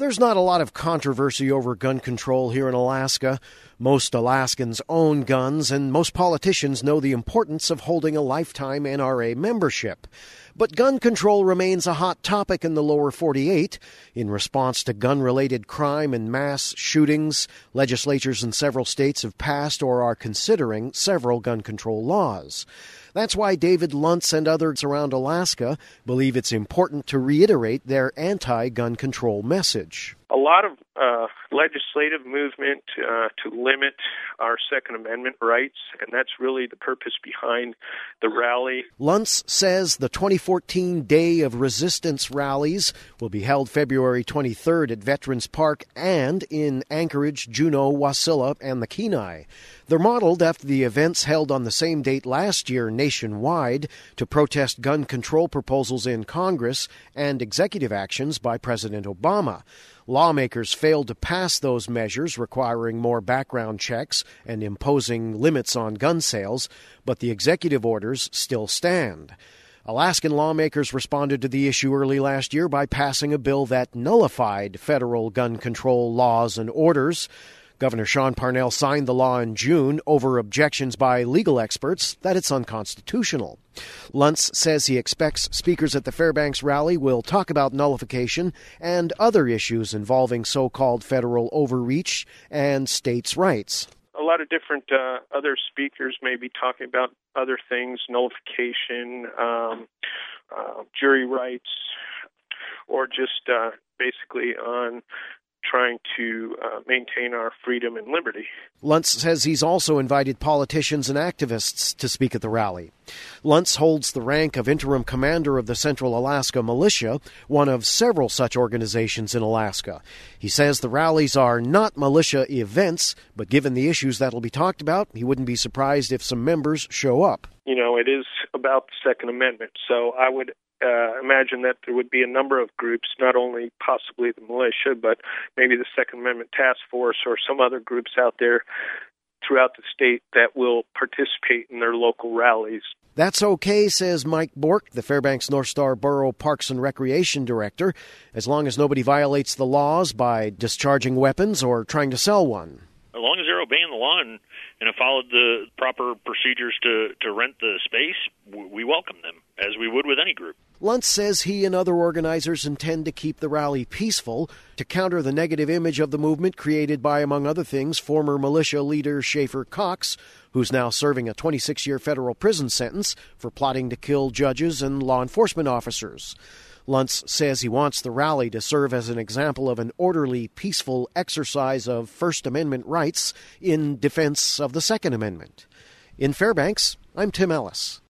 There's not a lot of controversy over gun control here in Alaska. Most Alaskans own guns, and most politicians know the importance of holding a lifetime NRA membership. But gun control remains a hot topic in the lower 48. In response to gun-related crime and mass shootings, legislatures in several states have passed or are considering several gun control laws. That's why David Luntz and others around Alaska believe it's important to reiterate their anti-gun control message. A lot of legislative movement to limit our Second Amendment rights, and that's really the purpose behind the rally. Luntz says the 2014 Day of Resistance rallies will be held February 23rd at Veterans Park and in Anchorage, Juneau, Wasilla, and the Kenai. They're modeled after the events held on the same date last year nationwide to protest gun control proposals in Congress and executive actions by President Obama. Lawmakers failed to pass those measures requiring more background checks and imposing limits on gun sales, but the executive orders still stand. Alaskan lawmakers responded to the issue early last year by passing a bill that nullified federal gun control laws and orders. Governor Sean Parnell signed the law in June over objections by legal experts that it's unconstitutional. Luntz says he expects speakers at the Fairbanks rally will talk about nullification and other issues involving so-called federal overreach and states' rights. A lot of different other speakers may be talking about other things, nullification, jury rights, or just basically on trying to maintain our freedom and liberty. Luntz says he's also invited politicians and activists to speak at the rally. Luntz holds the rank of interim commander of the Central Alaska Militia, one of several such organizations in Alaska. He says the rallies are not militia events, but given the issues that'll be talked about, he wouldn't be surprised if some members show up. You know, it is about the Second Amendment, so I would imagine that there would be a number of groups, not only possibly the militia, but maybe the Second Amendment Task Force or some other groups out there throughout the state that will participate in their local rallies. That's okay, says Mike Bork, the Fairbanks North Star Borough Parks and Recreation Director, as long as nobody violates the laws by discharging weapons or trying to sell one. As long as they're obeying the law and have followed the proper procedures to rent the space, we welcome them, as we would with any group. Luntz says he and other organizers intend to keep the rally peaceful to counter the negative image of the movement created by, among other things, former militia leader Schaefer Cox, who's now serving a 26-year federal prison sentence for plotting to kill judges and law enforcement officers. Luntz says he wants the rally to serve as an example of an orderly, peaceful exercise of First Amendment rights in defense of the Second Amendment. In Fairbanks, I'm Tim Ellis.